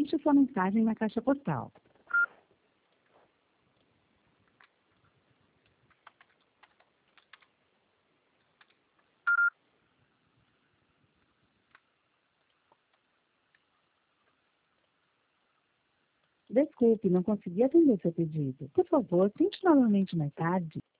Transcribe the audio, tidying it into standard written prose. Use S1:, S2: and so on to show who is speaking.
S1: Deixe sua mensagem na caixa postal. Desculpe, não consegui atender seu pedido. Por favor, tente novamente mais tarde.